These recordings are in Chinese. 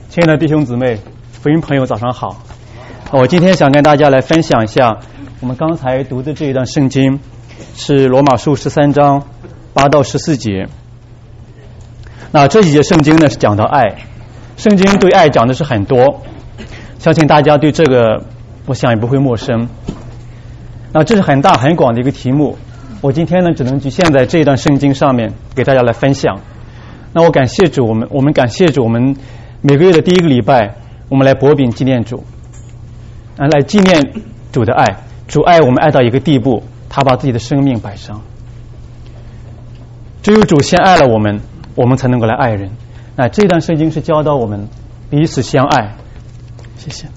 亲爱的弟兄姊妹、福音朋友，早上好！我今天想跟大家来分享一下我们刚才读的这一段圣经，是罗马书13章8到14节。那这几节圣经呢是讲到爱，圣经对爱讲的是很多，相信大家对这个我想也不会陌生。那这是很大很广的一个题目，我今天呢只能局限在这一段圣经上面给大家来分享。那我感谢主，我们感谢主，我们每个月的第一个礼拜，我们来薄饼纪念主，来纪念主的爱。主爱我们爱到一个地步，他把自己的生命摆上。只有主先爱了我们，我们才能够来爱人。那这段圣经是教导我们彼此相爱。谢谢。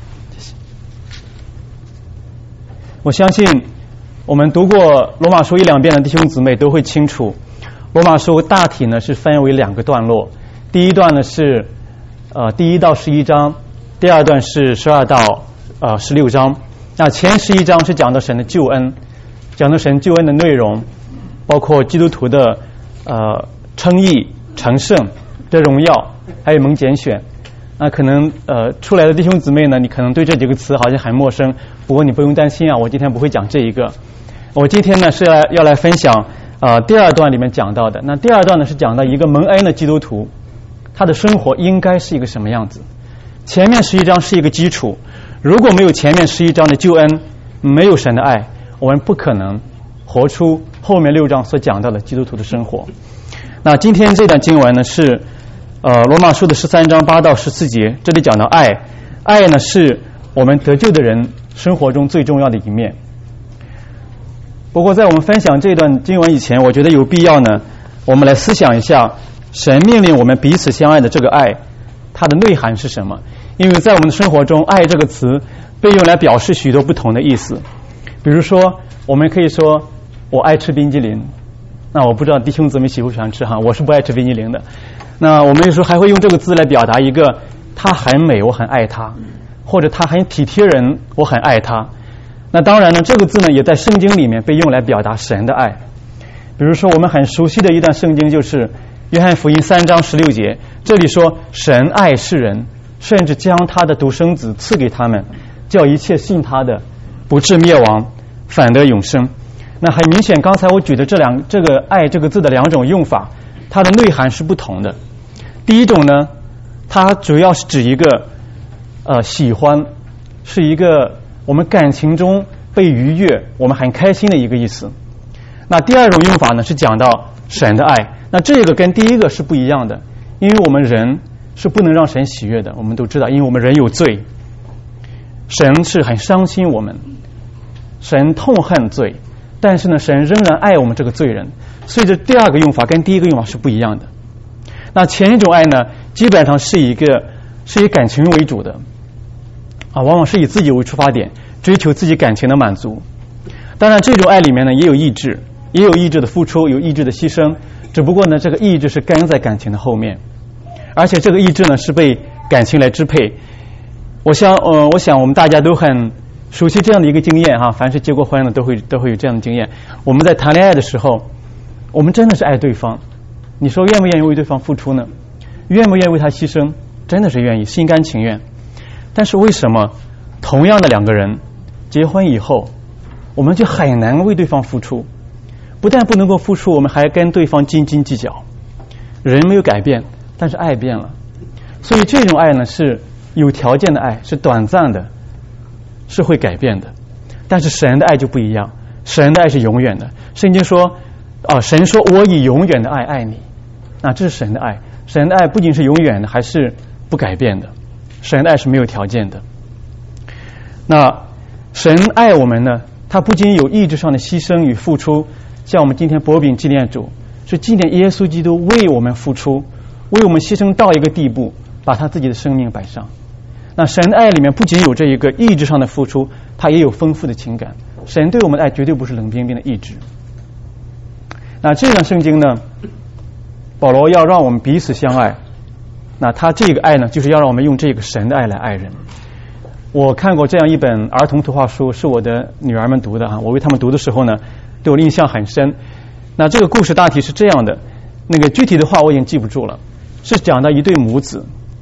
我相信我们读过罗马书1-2遍的弟兄姊妹都会清楚，罗马书大体呢是分为2个段落。第一段呢是第1到11章，第二段是12到16章。那前11章是讲到神的救恩，讲到神救恩的内容，包括基督徒的称义、成圣的荣耀，还有蒙拣选。那可能出来的弟兄姊妹呢，你可能对这几个词好像很陌生，不过你不用担心啊，我今天不会讲这一个。我今天呢是要来分享第二段里面讲到的。那第二段呢是讲到一个蒙恩的基督徒，他的生活应该是一个什么样子。前面11章是一个基础，如果没有前面11章的救恩，没有神的爱，我们不可能活出后面6章所讲到的基督徒的生活。那今天这段经文呢是罗马书的13章8到14节，这里讲到爱。爱呢是我们得救的人生活中最重要的一面。不过在我们分享这段经文以前，我觉得有必要呢，我们来思想一下神命令我们彼此相爱的这个爱，它的内涵是什么？因为在我们的生活中，爱这个词被用来表示许多不同的意思。比如说我们可以说我爱吃冰激凌，那我不知道弟兄姊妹喜不喜欢吃哈，我是不爱吃冰激凌的。那我们有时候还会用这个字来表达一个他很美，我很爱他，或者他很体贴人，我很爱他。那当然呢，这个字呢也在圣经里面被用来表达神的爱。比如说我们很熟悉的一段圣经就是约翰福音3章16节，这里说神爱世人，甚至将他的独生子赐给他们，叫一切信他的不至灭亡，反得永生。那很明显，刚才我举的这个爱这个字的2种用法，它的内涵是不同的。第一种呢，它主要是指一个喜欢，是一个我们感情中被愉悦，我们很开心的一个意思。那第二种用法呢，是讲到神的爱。那这个跟第一个是不一样的，因为我们人是不能让神喜悦的，我们都知道，因为我们人有罪，神是很伤心我们，神痛恨罪，但是呢神仍然爱我们这个罪人，所以这第二个用法跟第一个用法是不一样的。那前一种爱呢，基本上是以感情为主的往往是以自己为出发点，追求自己感情的满足。当然这种爱里面呢也有意志，也有意志的付出，有意志的牺牲，只不过呢这个意志是跟在感情的后面，而且这个意志呢是被感情来支配。我想我们大家都很熟悉这样的一个经验凡是结过婚的都会有这样的经验。我们在谈恋爱的时候，我们真的是爱对方，你说愿不愿意为对方付出呢？愿不愿意为他牺牲？真的是愿意，心甘情愿。但是为什么同样的2个人结婚以后，我们就很难为对方付出？不但不能够付出，我们还跟对方斤斤计较。人没有改变，但是爱变了。所以这种爱呢是有条件的爱，是短暂的，是会改变的。但是神的爱就不一样，神的爱是永远的。圣经说神说我以永远的爱爱你，那这是神的爱。神的爱不仅是永远的，还是不改变的。神的爱是没有条件的。那神爱我们呢，他不仅有意志上的牺牲与付出，像我们今天薄饼纪念主，是纪念耶稣基督为我们付出，为我们牺牲到一个地步，把他自己的生命摆上。那神的爱里面不仅有这一个意志上的付出，他也有丰富的情感。神对我们的爱绝对不是冷冰冰的意志。那这段圣经呢，保罗要让我们彼此相爱，那他这个爱呢，就是要让我们用这个神的爱来爱人。我看过这样一本儿童图画书，是我的女儿们读的我为他们读的时候呢，对我的印象很深。那这个故事大体是这样的，那个具体的话我已经记不住了，是讲到一对母子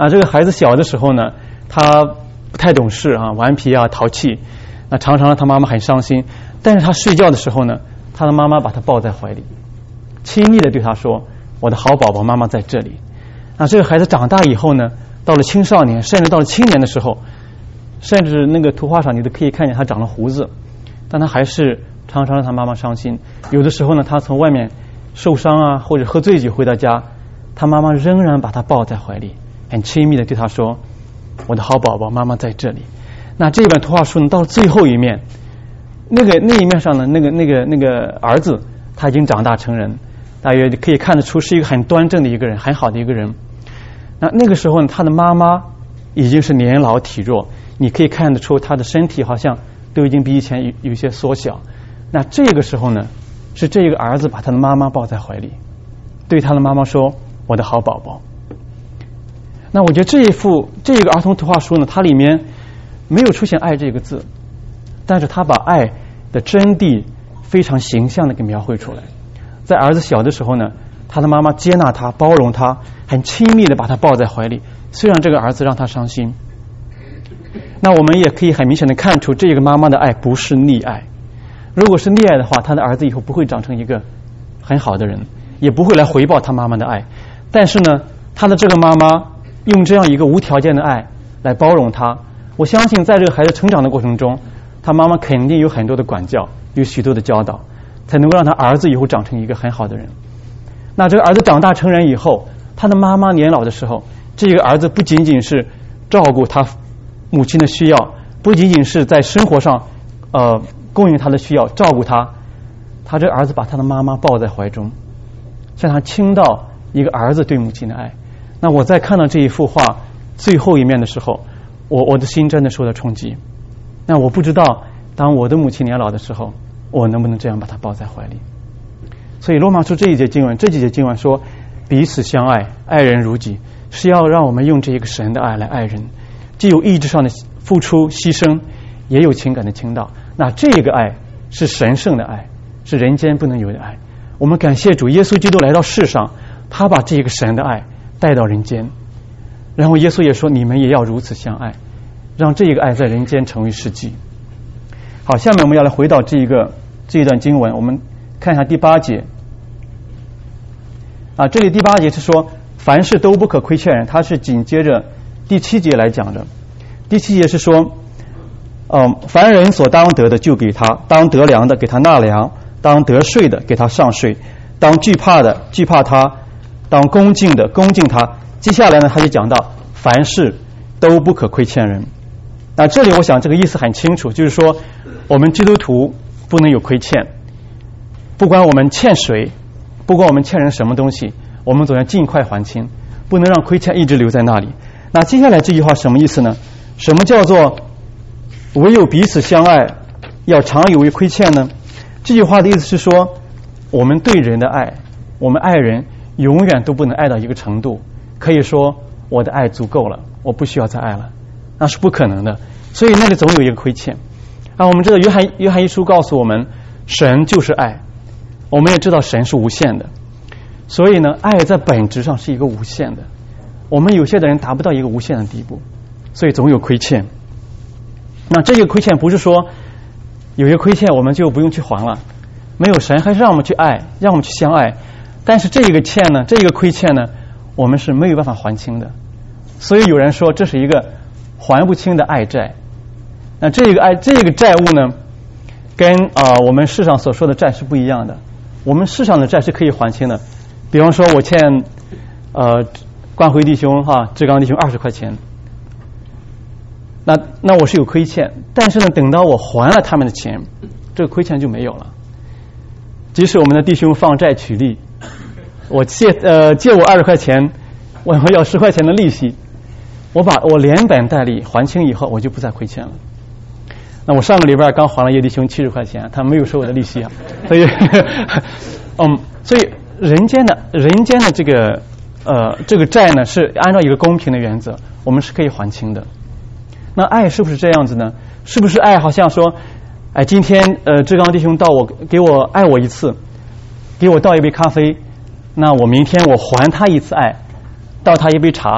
这个孩子小的时候呢，他不太懂事啊，顽皮啊，淘气，那常常让他妈妈很伤心。但是他睡觉的时候呢，他的妈妈把他抱在怀里，亲密的对他说：“我的好宝宝，妈妈在这里。”这个孩子长大以后呢，到了青少年，甚至到了青年的时候，甚至那个图画上你都可以看见他长了胡子，但他还是常常让他妈妈伤心。有的时候呢，他从外面受伤啊，或者喝醉酒回到家，他妈妈仍然把他抱在怀里，很亲密的对他说：“我的好宝宝，妈妈在这里。”那这本图画书呢，到最后一面，那一面上的那个儿子，他已经长大成人，大约可以看得出是一个很端正的一个人，很好的一个人。那个时候呢，他的妈妈已经是年老体弱，你可以看得出他的身体好像都已经比以前有些缩小。那这个时候呢，是这个儿子把他的妈妈抱在怀里，对他的妈妈说：“我的好宝宝。”那我觉得这个儿童图画书呢，它里面没有出现爱这个字，但是他把爱的真谛非常形象的给描绘出来。在儿子小的时候呢，他的妈妈接纳他，包容他，很亲密的把他抱在怀里，虽然这个儿子让他伤心。那我们也可以很明显的看出，这个妈妈的爱不是溺爱。如果是溺爱的话，他的儿子以后不会长成一个很好的人，也不会来回报他妈妈的爱。但是呢，他的这个妈妈用这样一个无条件的爱来包容他，我相信在这个孩子成长的过程中，他妈妈肯定有很多的管教，有许多的教导，才能够让他儿子以后长成一个很好的人。那这个儿子长大成人以后，他的妈妈年老的时候，这个儿子不仅仅是照顾他母亲的需要，不仅仅是在生活上供应他的需要，照顾他这个儿子把他的妈妈抱在怀中，向他倾倒一个儿子对母亲的爱。那我在看到这一幅画最后一面的时候，我的心真的受到冲击。那我不知道当我的母亲年老的时候，我能不能这样把她抱在怀里。所以罗马书这几节经文说，彼此相爱，爱人如己，是要让我们用这一个神的爱来爱人，既有意志上的付出牺牲，也有情感的倾倒。那这个爱是神圣的爱，是人间不能有的爱。我们感谢主，耶稣基督来到世上，他把这个神的爱带到人间，然后耶稣也说，你们也要如此相爱，让这个爱在人间成为实际。好，下面我们要来回到这一段经文，我们看一下第8节。这里第8节是说凡事都不可亏欠人，它是紧接着第7节来讲的。第7节是说凡人所当得的就给他，当得粮的给他纳粮，当得税的给他上税，当惧怕的惧怕他，当恭敬的恭敬他。接下来呢，他就讲到凡事都不可亏欠人。那这里我想这个意思很清楚，就是说我们基督徒不能有亏欠，不管我们欠谁，不管我们欠人什么东西，我们总要尽快还清，不能让亏欠一直留在那里。那接下来这句话什么意思呢？什么叫做唯有彼此相爱，要常有为亏欠呢？这句话的意思是说，我们对人的爱，我们爱人永远都不能爱到一个程度，可以说我的爱足够了，我不需要再爱了，那是不可能的。所以那里总有一个亏欠。我们知道约翰一书告诉我们，神就是爱，我们也知道神是无限的，所以呢，爱在本质上是一个无限的。我们有些的人达不到一个无限的地步，所以总有亏欠。那这个亏欠不是说有些亏欠我们就不用去还了，没有，神还是让我们去爱，让我们去相爱。但是这个欠呢，这个亏欠呢，我们是没有办法还清的。所以有人说这是一个还不清的爱债。那这个债务呢，跟我们世上所说的债是不一样的。我们世上的债是可以还清的，比方说我欠关辉弟兄志刚弟兄20块钱，那我是有亏欠，但是呢，等到我还了他们的钱，这个亏欠就没有了。即使我们的弟兄放债取利，我借我20块钱，我要10块钱的利息，我连本带利还清以后，我就不再亏欠了。那我上个礼拜刚还了叶弟兄70块钱，他没有收我的利息所以所以人间的这个债呢，是按照一个公平的原则，我们是可以还清的。那爱是不是这样子呢？是不是爱好像说今天志刚弟兄给我爱我一次，给我倒一杯咖啡，那我明天我还他一次爱，倒他一杯茶，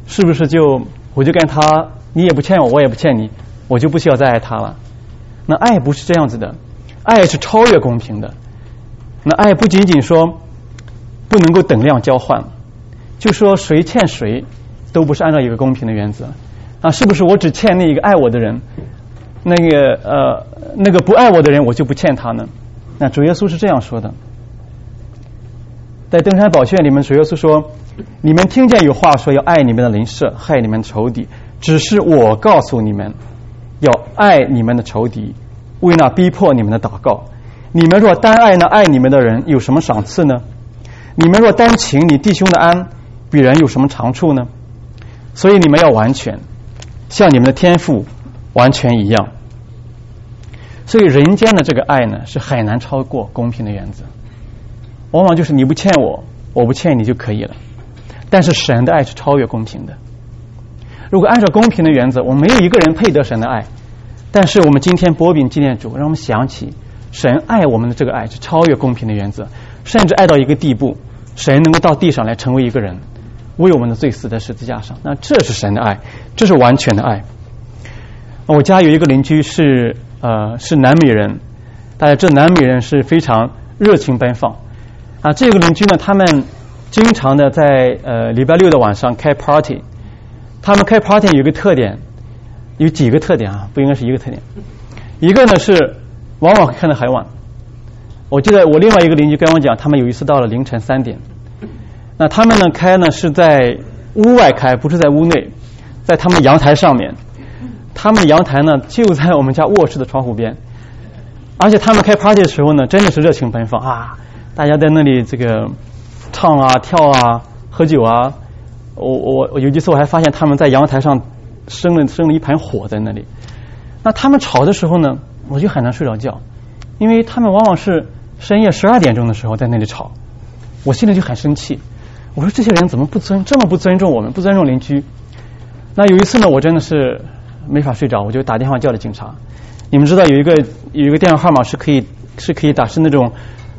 是不是我就跟他，你也不欠我，我也不欠你，我就不需要再爱他了？那爱不是这样子的，爱是超越公平的。那爱不仅仅说不能够等量交换，就说谁欠谁都不是按照一个公平的原则啊，是不是我只欠那一个爱我的人，那个不爱我的人我就不欠他呢？那主耶稣是这样说的，在登山宝训里面，主耶稣说，你们听见有话说要爱你们的邻舍，害你们的仇敌，只是我告诉你们，要爱你们的仇敌，为那逼迫你们的祷告。你们若单爱那爱你们的人，有什么赏赐呢？你们若单请你弟兄的安，比人有什么长处呢？所以你们要完全，像你们的天父完全一样。所以人间的这个爱呢，是很难超过公平的原则，往往就是你不欠我，我不欠你就可以了。但是神的爱是超越公平的。如果按照公平的原则，我们没有一个人配得神的爱，但是我们今天波饼纪念主，让我们想起神爱我们的这个爱是超越公平的原则，甚至爱到一个地步，神能够到地上来成为一个人，为我们的罪死在十字架上。那这是神的爱，这是完全的爱。我家有一个邻居是南美人，大家知道南美人是非常热情奔放啊。这个邻居呢，他们经常的在礼拜六的晚上开 party。他们开 party 有个特点，有几个特点啊，不应该是一个特点。一个呢是往往看得很晚。我记得我另外一个邻居跟我讲，他们有一次到了凌晨3点。那他们呢开呢是在屋外开，不是在屋内，在他们阳台上面。他们阳台呢就在我们家卧室的窗户边，而且他们开 party 的时候呢，真的是热情奔放啊！大家在那里这个唱啊、跳啊、喝酒啊。我有几次我还发现他们在阳台上生了一盘火在那里。那他们吵的时候呢，我就很难睡着觉，因为他们往往是深夜12点钟的时候在那里吵，我心里就很生气。我说这些人怎么这么不尊重我们，不尊重邻居？那有一次呢，我真的是没法睡着，我就打电话叫了警察。你们知道有一个电话号码是可以打，是那种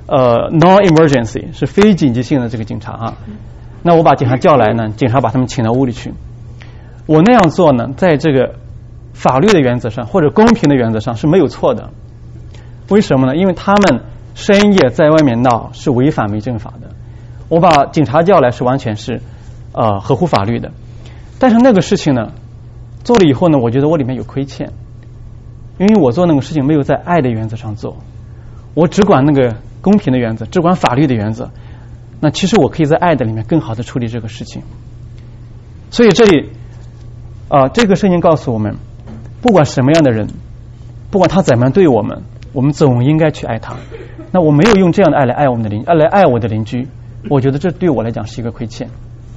non-emergency， 是非紧急性的这个警察啊。那我把警察叫来呢，警察把他们请到屋里去。我那样做呢，在这个法律的原则上或者公平的原则上是没有错的。为什么呢？因为他们深夜在外面闹是违反违政法的。我把警察叫来是完全是合乎法律的。但是那个事情呢，做了以后呢，我觉得我里面有亏欠，因为我做那个事情没有在爱的原则上做，我只管那个公平的原则，只管法律的原则。那其实我可以在爱的里面更好的处理这个事情。所以这里这个圣经告诉我们，不管什么样的人，不管他怎么对我们，我们总应该去爱他。那我没有用这样的爱来爱我的邻居，我觉得这对我来讲是一个亏欠。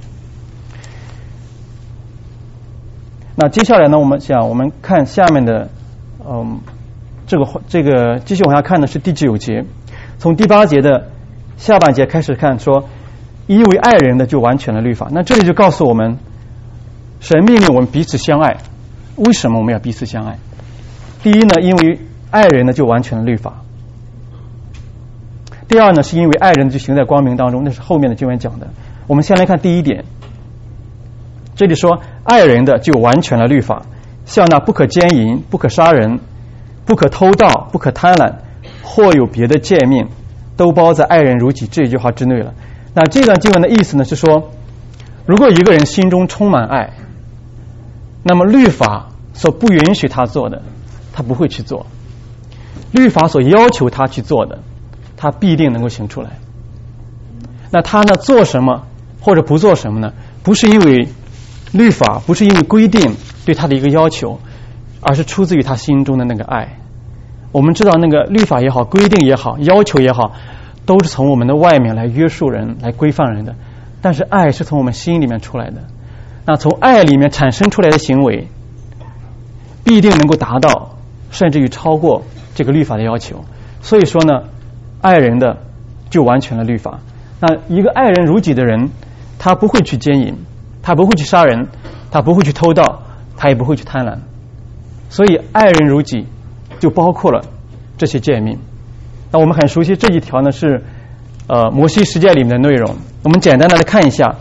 那接下来呢，我们看下面的这个继续往下看的是第9节，从第8节的下半节开始看，说因为爱人的就完全了律法。那这里就告诉我们，神命令我们彼此相爱。为什么我们要彼此相爱？第一呢，因为爱人的就完全了律法。第二呢，是因为爱人就行在光明当中，那是后面的经文讲的。我们先来看第一点，这里说爱人的就完全了律法，像那不可奸淫、不可杀人、不可偷盗、不可贪婪，或有别的诫命，都包在爱人如己这一句话之内了。那这段经文的意思呢，是说如果一个人心中充满爱，那么律法所不允许他做的他不会去做，律法所要求他去做的他必定能够行出来。那他呢做什么或者不做什么呢？不是因为律法，不是因为规定对他的一个要求，而是出自于他心中的那个爱。我们知道那个律法也好，规定也好，要求也好，都是从我们的外面来约束人，来规范人的，但是爱是从我们心里面出来的。那从爱里面产生出来的行为必定能够达到甚至于超过这个律法的要求。所以说呢，爱人的就完全了律法。那一个爱人如己的人，他不会去奸淫，他不会去杀人，他不会去偷盗，他也不会去贪婪。所以爱人如己就包括了这些诫命。那我们很熟悉这一条呢，是摩西十诫里面的内容。我们简单的来看一下，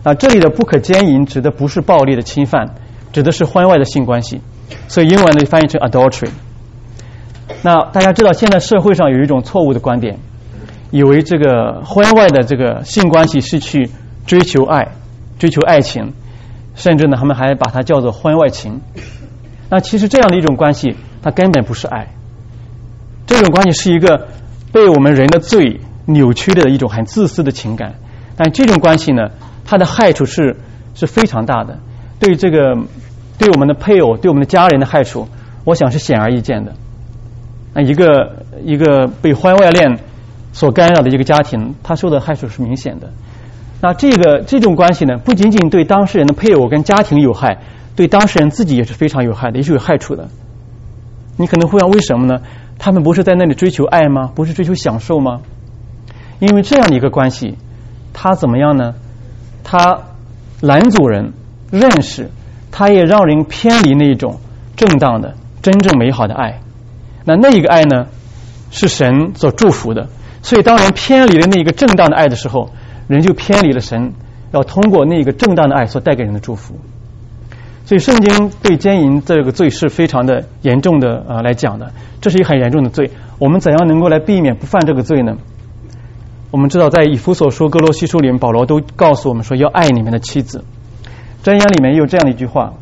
这里的不可奸淫指的不是暴力的侵犯，指的是婚外的性关系，所以英文呢翻译成 adultery。那大家知道现在社会上有一种错误的观点，以为这个婚外的这个性关系是去追求爱、追求爱情，甚至呢他们还把它叫做婚外情。那其实这样的一种关系它根本不是爱，这种关系是一个被我们人的罪扭曲的一种很自私的情感。但这种关系呢，它的害处是非常大的，对我们的配偶、对我们的家人的害处，我想是显而易见的。那一个被婚外恋所干扰的一个家庭，他受的害处是明显的。那这种关系呢，不仅仅对当事人的配偶跟家庭有害，对当事人自己也是非常有害的，也是有害处的。你可能会问为什么呢？他们不是在那里追求爱吗？不是追求享受吗？因为这样的一个关系，它怎么样呢？它拦阻人认识，它也让人偏离那种正当的真正美好的爱。那一个爱呢，是神所祝福的，所以当人偏离了那个正当的爱的时候，人就偏离了神要通过那个正当的爱所带给人的祝福。所以圣经对奸淫这个罪是非常的严重的来讲的，这是一个很严重的罪。我们怎样能够来避免不犯这个罪呢？我们知道在以弗所书、哥罗西书里面，保罗都告诉我们说要爱你们的妻子。箴言里面也有这样的一句话，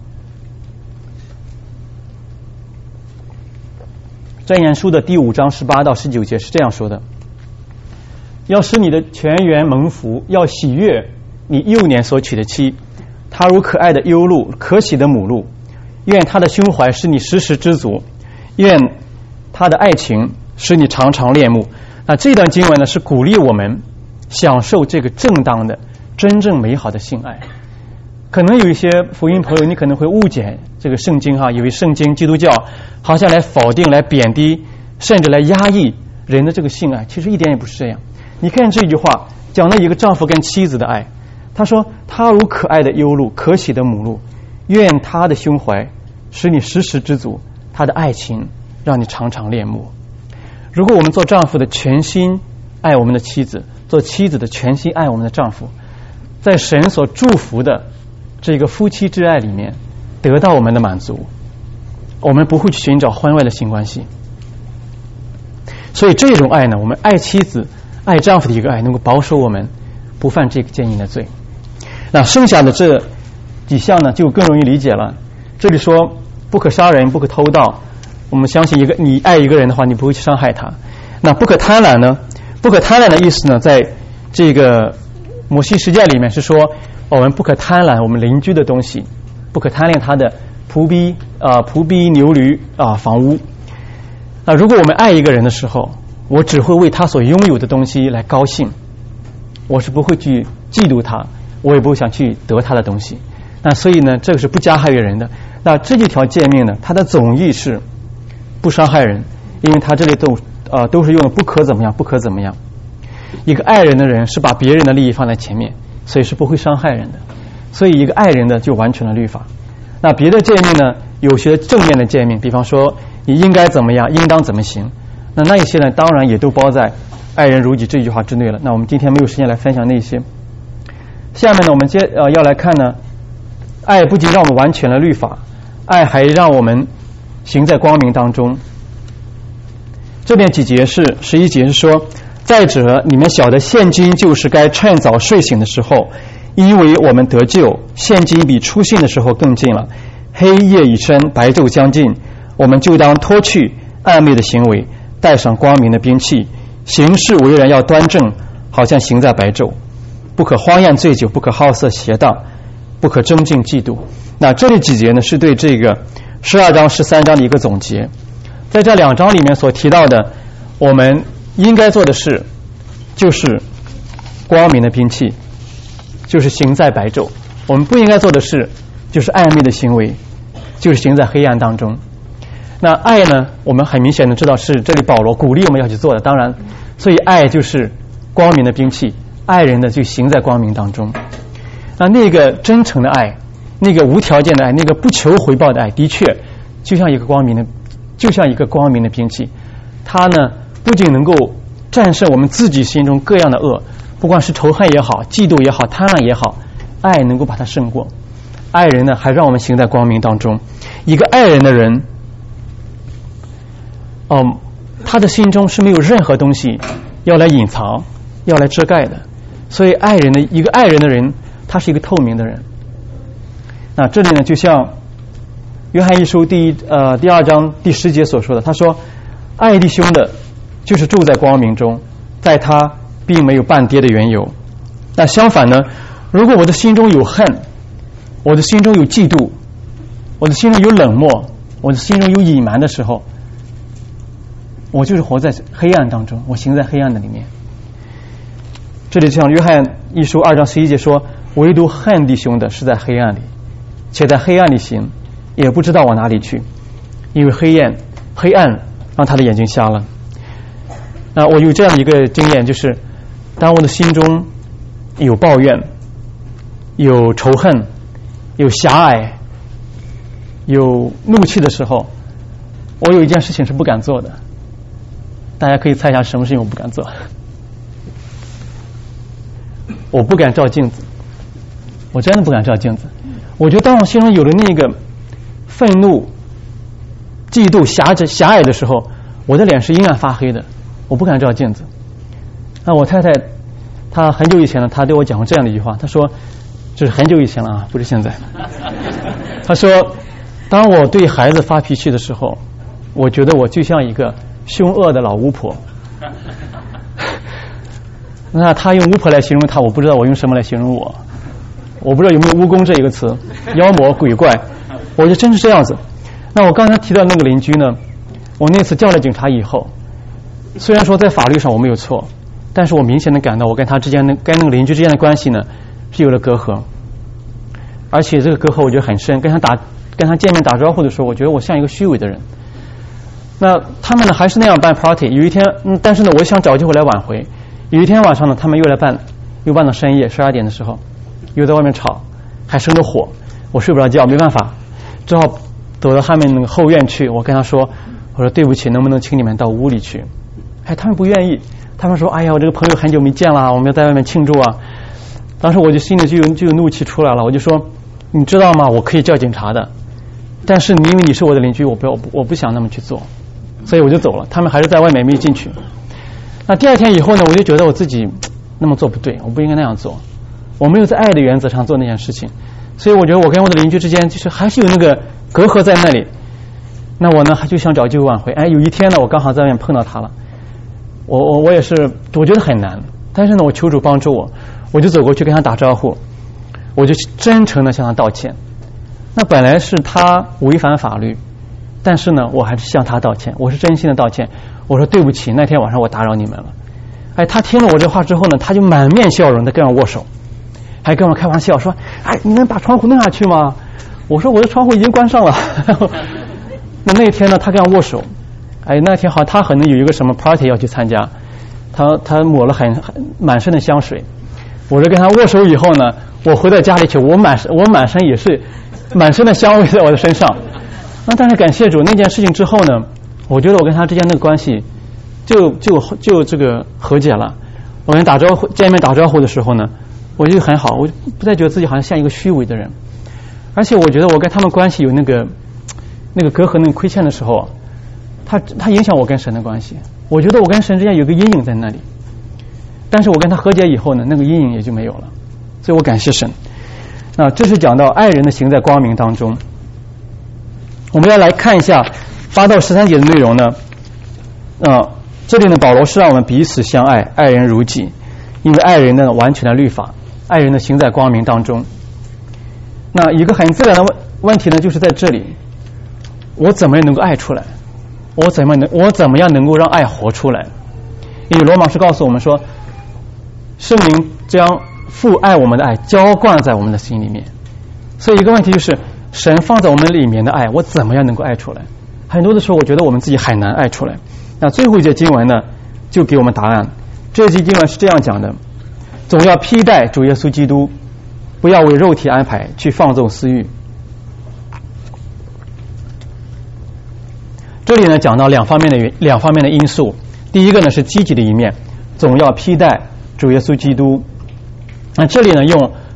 箴言书的第5章18到19节是这样说的：要使你的全员蒙福，要喜悦你幼年所娶的妻，她如可爱的优鹿，可喜的母鹿，愿她的胸怀使你时时知足，愿她的爱情使你常常恋慕。那这段经文呢，是鼓励我们享受这个正当的真正美好的性爱。可能有一些福音朋友，你可能会误解这个圣经以为圣经基督教好像来否定、来贬低，甚至来压抑人的这个性爱。其实一点也不是这样。你看这句话讲了一个丈夫跟妻子的爱，他说他如可爱的优鹿，可喜的母鹿，愿他的胸怀使你时时知足，他的爱情让你常常恋慕。如果我们做丈夫的全心爱我们的妻子，做妻子的全心爱我们的丈夫，在神所祝福的这个夫妻之爱里面得到我们的满足，我们不会去寻找婚外的性关系。所以这种爱呢，我们爱妻子爱丈夫的一个爱，能够保守我们不犯这个奸淫的罪。那剩下的这几项呢，就更容易理解了。这里说不可杀人，不可偷盗，我们相信你爱一个人的话，你不会去伤害他。那不可贪婪呢？不可贪婪的意思呢，在这个摩西十诫里面是说，我们不可贪婪我们邻居的东西，不可贪恋他的仆婢牛驴房屋。那如果我们爱一个人的时候，我只会为他所拥有的东西来高兴，我是不会去嫉妒他，我也不会想去得他的东西。那所以呢，这个是不加害于人的。那这几条诫命呢，它的总意是不伤害人，因为他这里都是用的不可怎么样，不可怎么样。一个爱人的人是把别人的利益放在前面，所以是不会伤害人的。所以一个爱人的就完成了律法。那别的诫命呢，有些正面的诫命，比方说你应该怎么样，应当怎么行，那一些呢，当然也都包在爱人如己这句话之内了。那我们今天没有时间来分享那些。下面呢，我们要来看呢，爱不仅让我们完全了律法，爱还让我们行在光明当中。这边几节是11节是说，再者你们晓得现今就是该趁早睡醒的时候，因为我们得救，现今比初信的时候更近了。黑夜已深，白昼将近，我们就当脱去暗昧的行为，带上光明的兵器，行事为人要端正，好像行在白昼。不可荒宴醉酒，不可好色邪荡，不可争竞嫉妒。那这里几节呢，是对这个12章13章的一个总结。在这2章里面所提到的，我们应该做的事就是光明的兵器，就是行在白昼。我们不应该做的事就是暧昧的行为，就是行在黑暗当中。那爱呢，我们很明显的知道是这里保罗鼓励我们要去做的，当然所以爱就是光明的兵器，爱人的就行在光明当中。那个真诚的爱，那个无条件的爱，那个不求回报的爱，的确就像一个光明的兵器。它呢不仅能够战胜我们自己心中各样的恶，不管是仇恨也好，嫉妒也好，贪婪也好， 爱能够把它胜过。爱人呢，还让我们行在光明当中。一个爱人的人，他的心中是没有任何东西要来隐藏、要来遮盖的。所以一个爱人的人，他是一个透明的人。那这里呢，就像约翰一书第2章第10节所说的，他说：“爱弟兄的，就是住在光明中，在他并没有半跌的缘由。”那相反呢，如果我的心中有恨，我的心中有嫉妒，我的心中有冷漠，我的心中有隐瞒的时候，我就是活在黑暗当中，我行在黑暗的里面。这里像约翰一书2章11节说：“唯独恨弟兄的是在黑暗里，且在黑暗里行，也不知道往哪里去，因为黑暗让他的眼睛瞎了。”那我有这样的一个经验，就是当我的心中有抱怨、有仇恨、有狭隘、有怒气的时候，我有一件事情是不敢做的。大家可以猜一下什么事情我不敢做？我不敢照镜子，我真的不敢照镜子。我觉得当我心中有了那个愤怒、嫉妒、狭隘的时候，我的脸是阴暗发黑的，我不敢照镜子。那我太太她很久以前呢，她对我讲过这样的一句话，她说，这是很久以前了啊，不是现在。她说，当我对孩子发脾气的时候，我觉得我就像一个凶恶的老巫婆。那她用巫婆来形容她，我不知道我用什么来形容我。我不知道有没有蜈蚣这一个词，妖魔鬼怪，我觉得真是这样子。那我刚才提到那个邻居呢，我那次叫了警察以后，虽然说在法律上我没有错，但是我明显的感到我跟他之间的跟那个邻居之间的关系呢是有了隔阂，而且这个隔阂我觉得很深。跟他见面打招呼的时候，我觉得我像一个虚伪的人。那他们呢还是那样办 party， 有一天但是呢我想找机会来挽回。有一天晚上呢，他们又办到深夜12点的时候，又在外面吵，还生着火，我睡不着觉，没办法，只好走到他们那个后院去。我跟他说，我说对不起，能不能请你们到屋里去？他们不愿意，他们说，哎呀，我这个朋友很久没见了，我们要在外面庆祝啊。当时我就心里就有怒气出来了，我就说，你知道吗？我可以叫警察的，但是因为你是我的邻居，我不想那么去做，所以我就走了。他们还是在外面没进去。那第二天以后呢，我就觉得我自己那么做不对，我不应该那样做，我没有在爱的原则上做那件事情，所以我觉得我跟我的邻居之间就是还是有那个隔阂在那里。那我呢就想找机会挽回。有一天呢，我刚好在外面碰到他了，我也是，我觉得很难，但是呢我求主帮助我就走过去跟他打招呼，我就真诚的向他道歉。那本来是他违反法律，但是呢我还是向他道歉，我是真心的道歉。我说对不起，那天晚上我打扰你们了。他听了我这话之后呢，他就满面笑容的跟我握手，还跟我开玩笑说，你能把窗户弄下去吗？我说我的窗户已经关上了。那天呢他跟我握手，那天好像他可能有一个什么 party 要去参加，他抹了满身的香水。我就跟他握手以后呢，我回到家里去，我满身也是满身的香味在我的身上。但是感谢主，那件事情之后呢，我觉得我跟他之间那个关系就这个和解了。我跟见面打招呼的时候呢，我就很好，我就不再觉得自己好像像一个虚伪的人。而且我觉得我跟他们关系有那个隔阂、那个亏欠的时候，他影响我跟神的关系。我觉得我跟神之间有个阴影在那里，但是我跟他和解以后呢，那个阴影也就没有了。所以我感谢神。那这是讲到爱人的行在光明当中。我们要来看一下8到13节的内容呢。这里呢，保罗是让我们彼此相爱，爱人如己，因为爱人呢完全的律法，爱人呢行在光明当中。那一个很自然的问题呢，就是在这里，我怎么样能够爱出来？我怎么样能够让爱活出来？因为罗马书告诉我们说，圣灵将父爱我们的爱浇灌在我们的心里面。所以一个问题就是，神放在我们里面的爱，我怎么样能够爱出来？很多的时候我觉得我们自己很难爱出来。那最后一节经文呢就给我们答案。这节经文是这样讲的，总要披戴主耶稣基督，不要为肉体安排去放纵私欲。这里呢讲到两方面的因素。第一个呢是积极的一面，总要披戴主耶稣基督。那这里呢用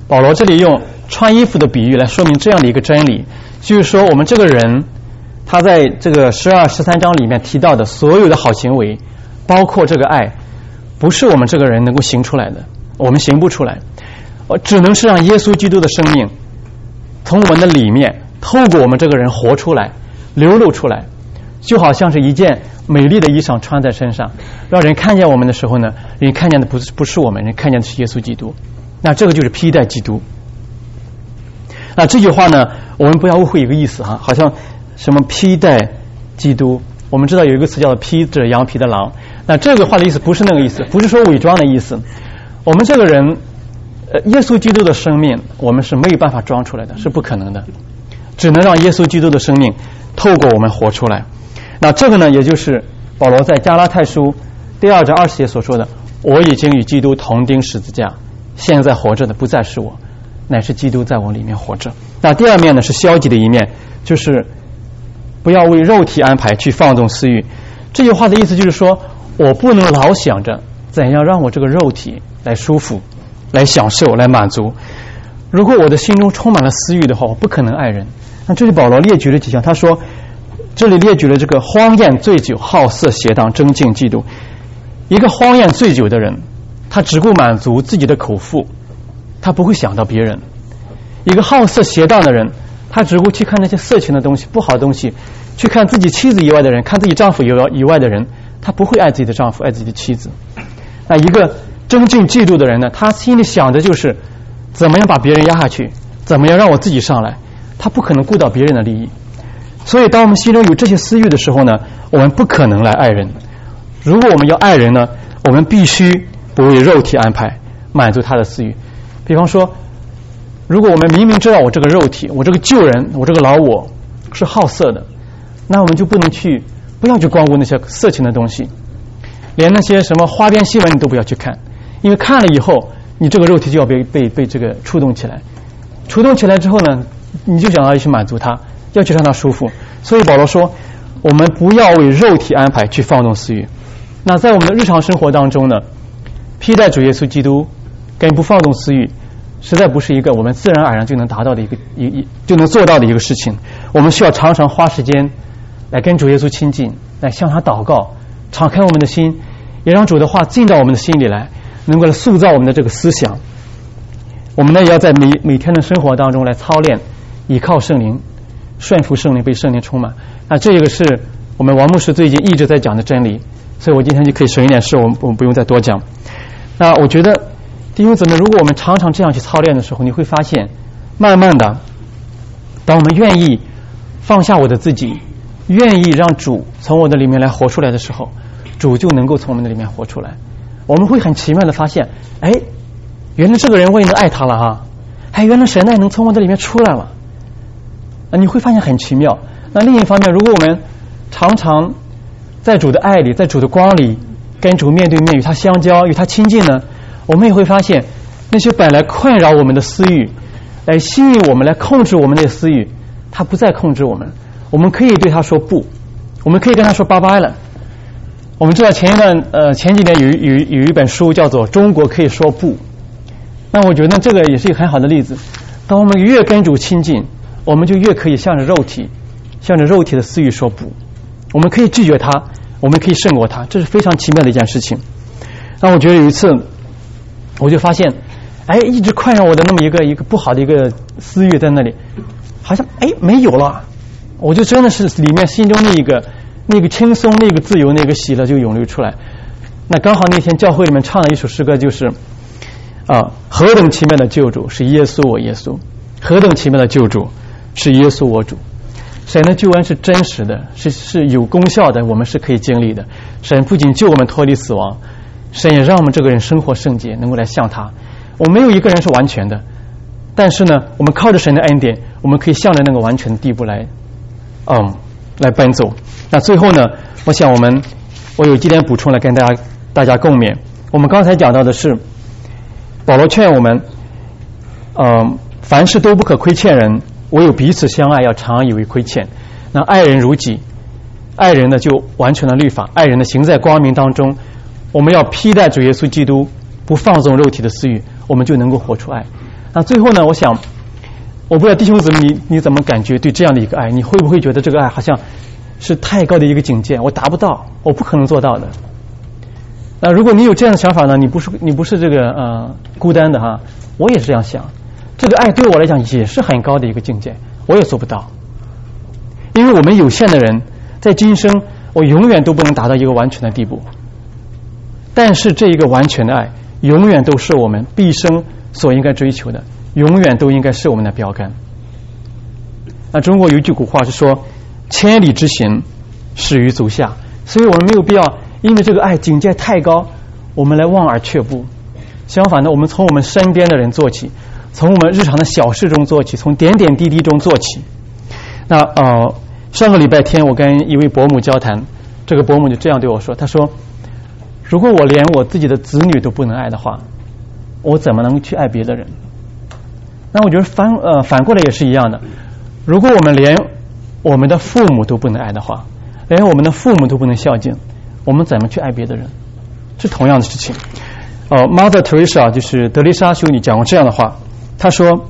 保罗这里用穿衣服的比喻来说明这样的一个真理，就是说我们这个人他在这个12、13章里面提到的所有的好行为，包括这个爱，不是我们这个人能够行出来的，我们行不出来，只能是让耶稣基督的生命从我们的里面透过我们这个人活出来，流露出来，就好像是一件美丽的衣裳穿在身上，让人看见我们的时候呢，人看见的不是我们，人看见的是耶稣基督。那这个就是披戴基督。那这句话呢，我们不要误会一个意思哈，好像什么披戴基督，我们知道有一个词叫做披着羊皮的狼，那这个话的意思不是那个意思，不是说伪装的意思。我们这个人耶稣基督的生命我们是没有办法装出来的，是不可能的，只能让耶稣基督的生命透过我们活出来。那这个呢，也就是保罗在加拉太书第2章20节所说的，我已经与基督同钉十字架，现在活着的不再是我，乃是基督在我里面活着。那第二面呢，是消极的一面，就是不要为肉体安排去放纵私欲。这句话的意思就是说，我不能老想着怎样让我这个肉体来舒服，来享受，来满足。如果我的心中充满了私欲的话，我不可能爱人。那这里保罗列举了几项，他说这里列举了这个荒宴、醉酒、好色、邪荡、争竞、嫉妒。一个荒宴醉酒的人，他只顾满足自己的口腹，他不会想到别人。一个好色邪荡的人，他只顾去看那些色情的东西、不好的东西，去看自己妻子以外的人，看自己丈夫以外的人，他不会爱自己的丈夫，爱自己的妻子。那一个争竞嫉妒的人呢，他心里想的就是怎么样把别人压下去，怎么样让我自己上来，他不可能顾到别人的利益。所以当我们心中有这些私欲的时候呢，我们不可能来爱人。如果我们要爱人呢，我们必须不为肉体安排，满足他的私欲。比方说，如果我们明明知道我这个肉体，我这个旧人，我这个老我是好色的，那我们就不要去光顾那些色情的东西，连那些什么花边新闻你都不要去看，因为看了以后你这个肉体就要被这个触动起来，触动起来之后呢，你就想要去满足他，要去让他舒服。所以保罗说，我们不要为肉体安排去放纵私欲。那在我们的日常生活当中呢，披戴主耶稣基督跟不放纵私欲实在不是一个我们自然而然就能达到的就能做到的一个事情。我们需要常常花时间来跟主耶稣亲近，来向他祷告，敞开我们的心，也让主的话进到我们的心里来，能够来塑造我们的这个思想。我们呢也要在每天的生活当中来操练，依靠圣灵，顺服圣灵，被圣灵充满。那这个是我们王牧师最近一直在讲的真理，所以我今天就可以省一点事，我们不用再多讲。那我觉得弟兄姊妹，如果我们常常这样去操练的时候，你会发现慢慢的，当我们愿意放下我的自己，愿意让主从我的里面来活出来的时候，主就能够从我们的里面活出来。我们会很奇妙的发现，原来这个人我也能爱他了哈，原来神也能从我的里面出来了。你会发现很奇妙。那另一方面，如果我们常常在主的爱里，在主的光里，跟主面对面，与他相交，与他亲近呢，我们也会发现那些本来困扰我们的私欲，来吸引我们，来控制我们的私欲，他不再控制我们。我们可以对他说不，我们可以跟他说拜拜了。我们知道前几年有一本书叫做《中国可以说不》，那我觉得这个也是一个很好的例子。当我们越跟主亲近，我们就越可以向着肉体的私欲说不。我们可以拒绝他，我们可以胜过他，这是非常奇妙的一件事情。那我觉得有一次我就发现一直困扰我的那么一个不好的一个私欲在那里，好像没有了，我就真的是里面心中那个轻松，那个自由，那个喜乐就涌流出来。那刚好那天教会里面唱了一首诗歌，就是何等奇妙的救主是耶稣我耶稣，何等奇妙的救主是耶稣我主。神的救恩是真实的，是有功效的，我们是可以经历的。神不仅救我们脱离死亡，神也让我们这个人生活圣洁，能够来向他。我们没有一个人是完全的，但是呢，我们靠着神的恩典，我们可以向着那个完全的地步来奔走。那最后呢，我想我有几点补充来跟大家共勉。我们刚才讲到的是保罗劝我们凡事都不可亏欠人，唯有彼此相爱，要常以为亏欠。那爱人如己，爱人呢就完成了律法，爱人呢行在光明当中。我们要披戴主耶稣基督，不放纵肉体的私欲，我们就能够活出爱。 那最后呢，我想，我不知道弟兄姊妹你怎么感觉对这样的一个爱，你会不会觉得这个爱好像是太高的一个境界，我达不到，我不可能做到的。如果你有这样的想法呢，你不是这个孤单的哈，我也是这样想。这个爱对我来讲也是很高的一个境界，我也做不到。因为我们有限的人，在今生我永远都不能达到一个完全的地步。但是这一个完全的爱，永远都是我们毕生所应该追求的，永远都应该是我们的标杆。中国有一句古话是说，千里之行，始于足下。所以我们没有必要因为这个爱境界太高，我们来望而却步。相反的，我们从我们身边的人做起，从我们日常的小事中做起，从点点滴滴中做起。上个礼拜天我跟一位伯母交谈，这个伯母就这样对我说，他说，如果我连我自己的子女都不能爱的话，我怎么能去爱别的人？那我觉得反过来也是一样的，如果我们连我们的父母都不能爱的话，连我们的父母都不能孝敬，我们怎么去爱别的人？是同样的事情。Mother Teresa 就是德蕾莎修女讲过这样的话，她说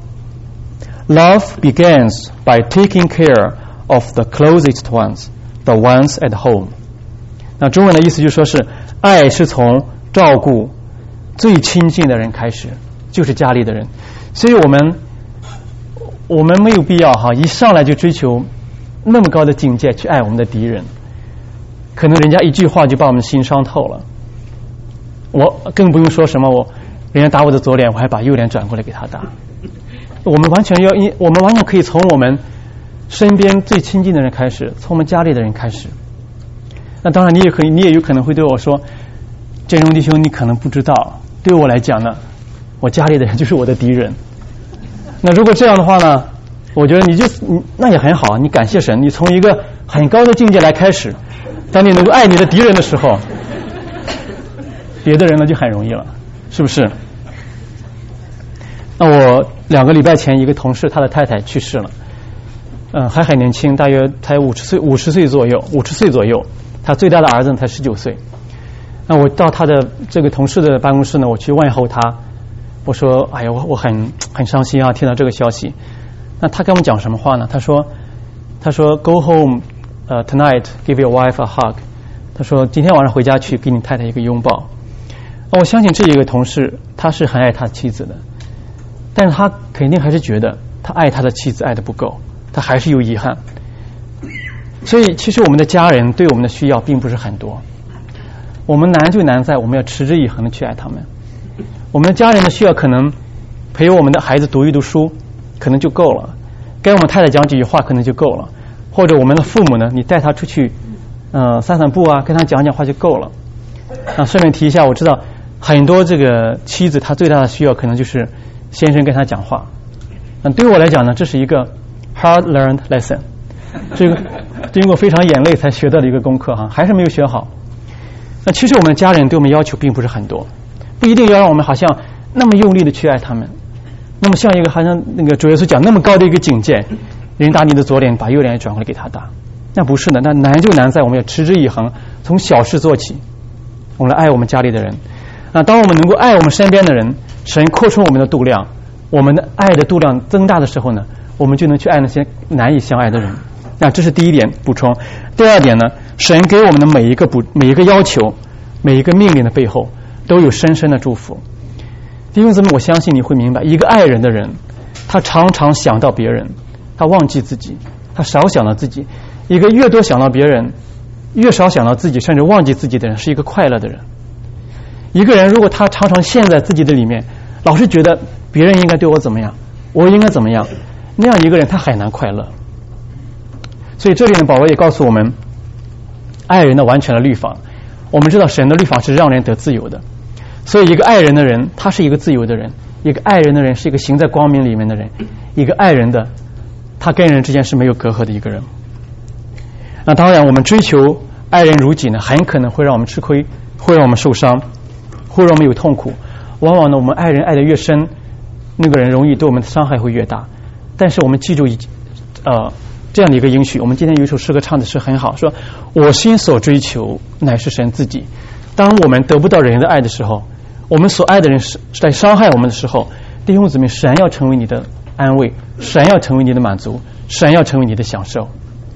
Love begins by taking care of the closest ones, the ones at home。 那中文的意思就说是爱是从照顾最亲近的人开始，就是家里的人。所以我们没有必要一上来就追求那么高的境界去爱我们的敌人，可能人家一句话就把我们心伤透了。我更不用说什么人家打我的左脸，我还把右脸转过来给他打。我们完全可以从我们身边最亲近的人开始，从我们家里的人开始。那当然你也有可能会对我说，建荣弟兄，你可能不知道，对我来讲呢，我家里的人就是我的敌人。那如果这样的话呢，我觉得那也很好，你感谢神，你从一个很高的境界来开始，当你能够爱你的敌人的时候，别的人呢就很容易了，是不是？那我2个礼拜前一个同事，他的太太去世了，还很年轻，大约才50岁左右，他最大的儿子才19岁。那我到他的这个同事的办公室呢，我去问候他，我说哎呀，我很伤心啊，听到这个消息。那他跟我们讲什么话呢？他说 Go home tonight, give your wife a hug。 他说今天晚上回家去给你太太一个拥抱。我相信这一个同事他是很爱他妻子的，但是他肯定还是觉得他爱他的妻子爱得不够，他还是有遗憾。所以其实我们的家人对我们的需要并不是很多，我们难就难在我们要持之以恒的去爱他们。我们的家人的需要可能陪我们的孩子读一读书可能就够了，跟我们太太讲几句话可能就够了，或者我们的父母呢，你带他出去散散步啊，跟他讲讲话就够了。顺便提一下，我知道很多这个妻子她最大的需要可能就是先生跟她讲话。对我来讲呢，这是一个 hard learned lesson， 这个经过非常眼泪才学到的一个功课还是没有学好。那其实我们的家人对我们要求并不是很多，不一定要让我们好像那么用力的去爱他们，那么像一个好像那个主耶稣讲那么高的一个境界，人打你的左脸把右脸转过来给他打，那不是的。那难就难在我们要持之以恒，从小事做起，我们来爱我们家里的人。当我们能够爱我们身边的人，神扩充我们的度量，我们的爱的度量增大的时候呢，我们就能去爱那些难以相爱的人。那这是第一点补充。第二点呢，神给我们的每一个要求，每一个命令的背后都有深深的祝福。弟兄姊妹，我相信你会明白，一个爱人的人，他常常想到别人，他忘记自己，他少想到自己。一个越多想到别人，越少想到自己，甚至忘记自己的人，是一个快乐的人。一个人如果他常常陷在自己的里面，老是觉得别人应该对我怎么样，我应该怎么样，那样一个人他很难快乐。所以这里呢，保罗也告诉我们爱人的完全的律法。我们知道神的律法是让人得自由的，所以一个爱人的人他是一个自由的人，一个爱人的人是一个行在光明里面的人，一个爱人的他跟人之间是没有隔阂的一个人。那当然我们追求爱人如己呢，很可能会让我们吃亏，会让我们受伤，会让我们有痛苦。往往呢，我们爱人爱得越深，那个人容易对我们的伤害会越大。但是我们记住这样的一个应许，我们今天有一首诗歌唱的是很好，说我心所追求乃是神自己。当我们得不到人的爱的时候，我们所爱的人是在伤害我们的时候， 弟兄姊妹，神要成为你的安慰，神要成为你的满足，神要成为你的享受。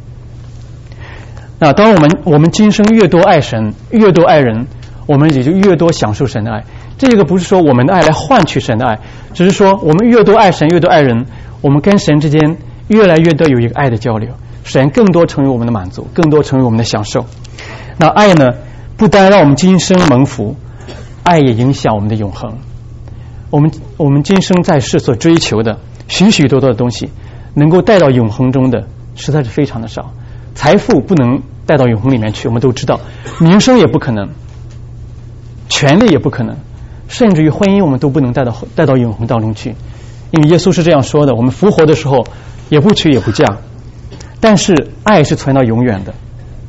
那当我们今生越多爱神，越多爱人，我们也就越多享受神的爱。这个不是说我们的爱来换取神的爱，只是说我们越多爱神，越多爱人，我们跟神之间越来越多有一个爱的交流，神更多成为我们的满足，更多成为我们的享受。那爱呢，不单让我们今生蒙福，爱也影响我们的永恒。我们今生在世所追求的许许多多的东西，能够带到永恒中的实在是非常的少。财富不能带到永恒里面去，我们都知道，名声也不可能，权力也不可能，甚至于婚姻我们都不能带到永恒当中去。因为耶稣是这样说的，我们复活的时候也不娶也不嫁，但是爱是存到永远的。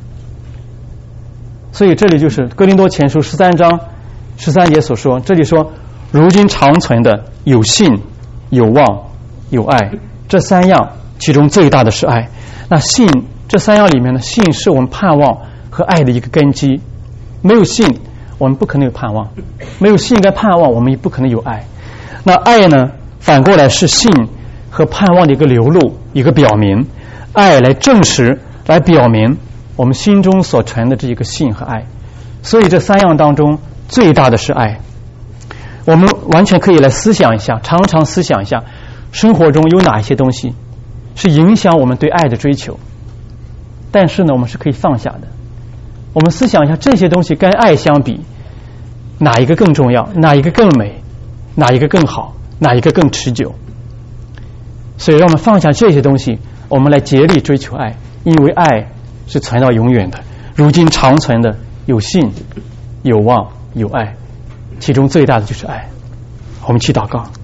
所以这里就是哥林多前书13章13节所说，这里说如今长存的有信有望有爱，这三样其中最大的是爱。那信，这三样里面的信是我们盼望和爱的一个根基，没有信我们不可能有盼望，没有信跟盼望我们也不可能有爱。那爱呢，反过来是信和盼望的一个流露，一个表明，爱来证实来表明我们心中所存的这一个信和爱。所以这三样当中最大的是爱。我们完全可以来思想一下，常常思想一下生活中有哪一些东西是影响我们对爱的追求，但是呢我们是可以放下的。我们思想一下这些东西跟爱相比，哪一个更重要，哪一个更美，哪一个更好，哪一个更持久。所以让我们放下这些东西，我们来竭力追求爱，因为爱是存到永远的，如今长存的有信有望有爱，其中最大的就是爱。我们去祷告。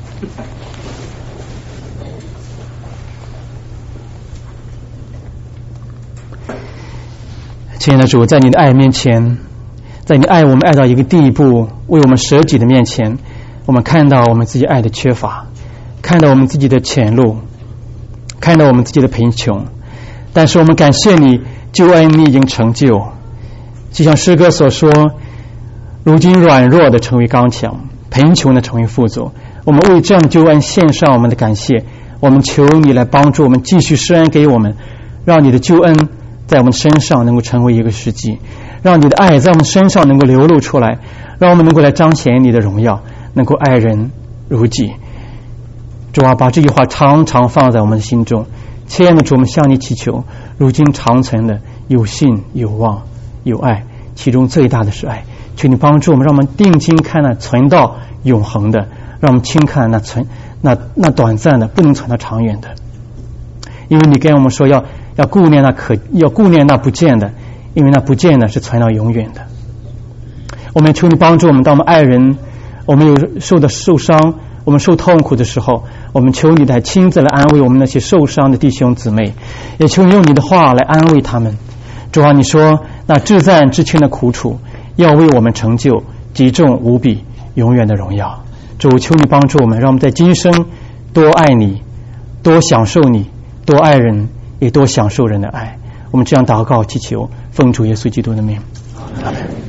亲爱的主，在你的爱面前，在你爱我们爱到一个地步，为我们舍己的面前，我们看到我们自己爱的缺乏，看到我们自己的浅陋，看到我们自己的贫穷，但是我们感谢你，救恩你已经成就。就像诗歌所说，如今软弱的成为刚强，贫穷的成为富足。我们为这样的救恩献上我们的感谢，我们求你来帮助我们，继续施恩给我们，让你的救恩在我们身上能够成为一个实际，让你的爱在我们身上能够流露出来，让我们能够来彰显你的荣耀，能够爱人如己。主啊，把这句话常常放在我们的心中。亲爱的主，我们向你祈求，如今长存的有信有望有爱，其中最大的是爱。求你帮助我们，让我们定睛看那存到永恒的，让我们轻看那短暂的，不能传到长远的。因为你跟我们说要顾念那不见的，因为那不见的是传到永远的。我们求你帮助我们，当我们爱人，我们有受伤，我们受痛苦的时候，我们求你来亲自来安慰我们那些受伤的弟兄姊妹，也求你用你的话来安慰他们。主啊，你说那至赞至轻的苦楚要为我们成就极重无比永远的荣耀。主，求你帮助我们，让我们在今生多爱你，多享受你，多爱人，也多享受人的爱。我们这样祷告祈求，奉主耶稣基督的名，阿们。